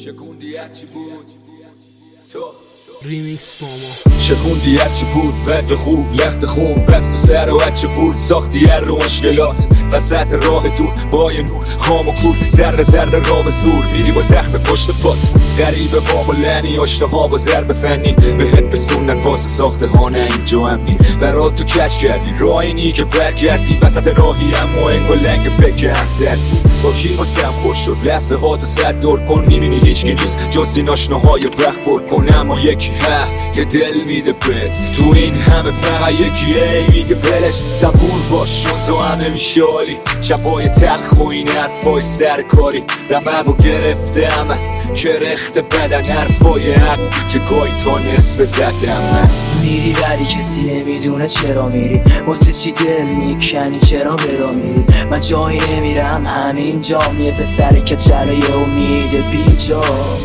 شکوندی هرچی بود تو ریمیکس فاما شکوندی هرچی بود بد خوب لخت خون بست و سر و هرچی بود ساختی هر رو مشکلات وسط راه دور بای نور خام و کور ذره ذره را به زور میری با زخم پشت پات غریبه باب و لعنی آشناها با ضرب فنی بهت بسوندن واسه ساخته ها نه اینجا امنی برات تو کچ کردی راه اینی که برگردی وسط راهی هم و انگو لنگ بکردن با کی مستم خوش شد لحظه ها تو صد دور کن میبینی هیچکی نیست جز این آشناهای وقت بر کن اما یکی که دل میده بهت تو این همه فقط یکیه میگه ولش صبور باش شوز و همه میشه عالی شبای تلخ و این حرفای سرکاری رمب و گرفته همه کرخت بدن حرفای حق که گاهی تا نصف زدم میری ولی کسی نمیدونه چرا میری واسه چی دل میکنی چرا برا میری من جایی نمیرم همین جا میه پسری که چلای امید بی جا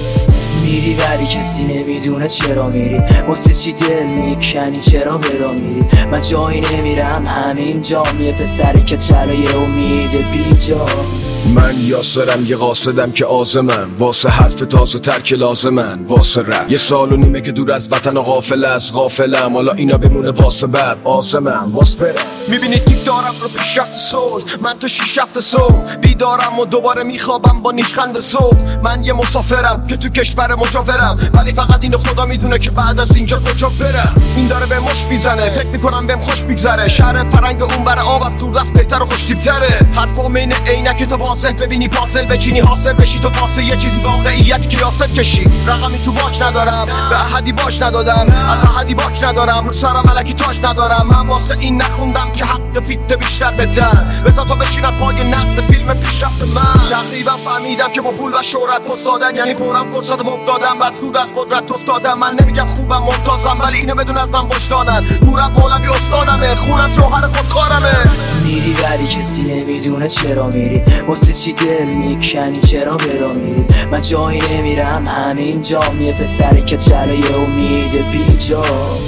میری ولی کسی نمیدونه چرا میری واسه چی دل میکنی چرا برا میری من جایی نمیرم همین جا میه پسری که چلای امید بی جا من یاسرم یه قاصدم که آزمم واسه حرف تازه ترک لازمن واسه رپ یه سال و نیمه که دور از وطن و غافل از غافلم حالا اینا بمونه واسه بعد آزمم واسه برم میبینی تیک دارم رو پیشرفت صلح من تو 6 هفته صبح بیدارم و دوباره میخوابم با نیشخند صبح من یه مسافرم که تو کشور مجاورم ولی فقط اینو خدا میدونه که بعد از اینجا کجا برم این داره به مش میزنه فکر میکنم بهم خوش میگذره شهر فرنگ اون بر آب از دور دست بهتر و خوش‌تیپ‌تره حرفام اینه عینک تو واضح ببینی پازل بچینی حاصل بشی تو واسه یه چیزی واقعیت کیاست کشی رقمی تو باک ندارم به احدی باش ندادم از احدی باک ندارم رو سرم ملکی تاج ندارم من واسه این نخوندم که حق فیت بیشتر بدن بذار تو بشینم پای نقد فیلم پیشرفت من تقریبا فهمیدم که با پول و شهرت پسادن یعنی فورم فرصت مبدادم و زود از قدرت افتادم من نمیگم خوبم ممتازم ولی اینو بدون از من بشتانن دورم مولوی استادمه خونم جوهر خودکارمه میری ولی کسی نمیدونه چرا میری واسه چی دل میکنی چرا برا میری من جایی نمیرم همین جا میه پسری که چلای امید بی جا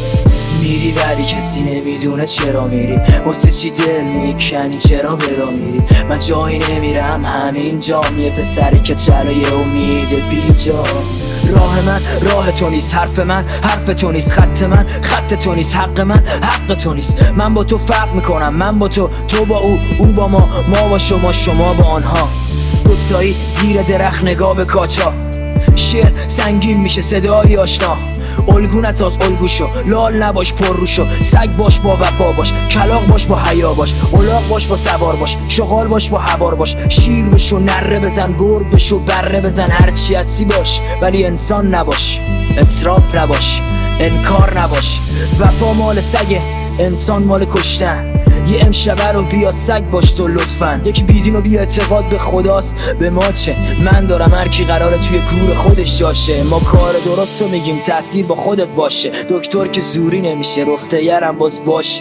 میری ولی کسی نمیدونه چرا میری واسه چی دل میکنی چرا برا میری من جایی نمیرم همین جا میه پسری که چلای امید بی جا راه من راه تو نیست حرف من حرف تو نیست خط من خط تو نیست حق من حق تو نیست من با تو فرق میکنم من با تو تو با او با ما با شما با آنها دوتایی زیر درخت نگاه به کاچا شعر سنگین میشه صدای آشنا الگون اساس الگو شو لال نباش پر رو شو سگ باش با وفا باش کلاغ باش با حیا باش الاغ باش با سوار باش شغال باش با حوار باش شیر بشو نره بزن گرگ بشو بره بزن هرچی هستی باش ولی انسان نباش اسراف نباش انکار نباش وفا مال سگه انسان مال کشتن یه امشبه رو بیا سگ باش تو لطفاً یکی بیدین و بی اعتقاد به خداست به ما چه من دارم هر کی قراره توی گور خودش جاشه ما کار درست رو میگیم تأثیر با خودت باشه دکتر که زوری نمیشه رفته یرم باز باشه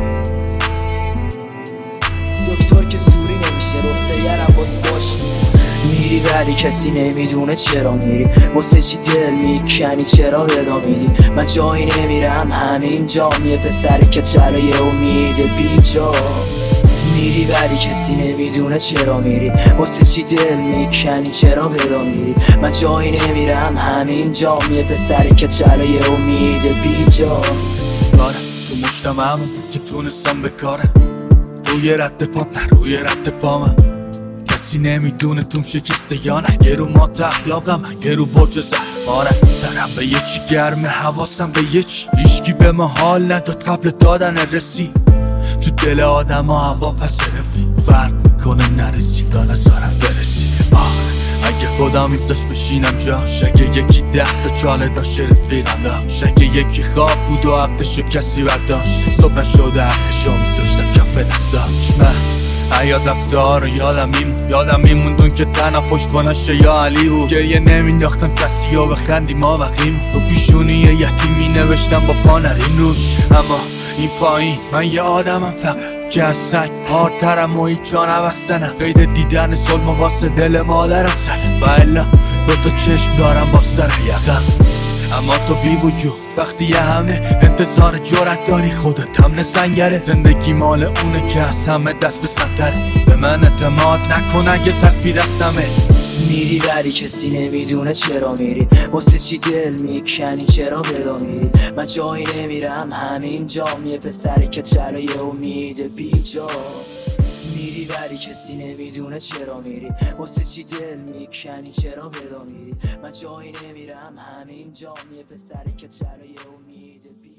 دکتر که زوری نمیشه رفته یرم باز باشه میری ولی کسی نمیدونه چرا میری واسه چی دل میکنی چرا بدا میری من جایی نمیرم همین جا میه پسری که چلای امید بی جا میری ولی کسی نمیدونه چرا میری واسه چی دل میکنی چرا بدا میری من جایی نمیرم همین جا میه پسری که چلای امید بی جا دارم تو مجتمعم که تونستم بکارم روی رد پات نه روی رد پامم کسی نمیدونه توم شکسته یا نه یه رو ما اخلاقم یه رو برج زهمارم سرم به یکی گرمه حواسم به یکی هیچکی به ما حال نداد قبل دادن رسی تو دل آدم ها هوا پس رفی فرق میکنه نرسی تا نظارم برسی اگه خودم ایزاش بشینم جاش اگه یکی 10 تا چاله داشت رفیقم داشت اگه یکی خواب بود و عبدشو کسی برداشت صبح نشده عبدشو میذاشتم کف دستاش من حیات رفته ها رو یادم میموندون که تنها پشتوانش یا علی بود گریه نمینداختم کسی ها بخندی ما وقیم رو پیشونی یتیمی نوشتم با پا نریم روش اما این پایین من یه آدمم فقط که از سنگ هارترم و هیچ جا نبستنم قید دیدن ظلم واسه دل مادرم زدم و الا 2 تا چشم دارم با سر یقم اما تو بی وجود وقتی یه همه انتظار جرأت داری خودت هم سنگره زندگی مال اونه که از همه دست به سطره به من اعتماد نکن اگه تصویر از همه میری ولی کسی نمیدونه چرا میری، واسه چی دل میکنی، چرا ودا میری. من جایی نمیرم همین جا، یه پسری که چلای امید بیجا. میری ولی کسی نمیدونه چرا میری، واسه چی دل میکنی، چرا ودا میری. من جایی نمیرم همین جا، یه پسری که چلای امید بیجا.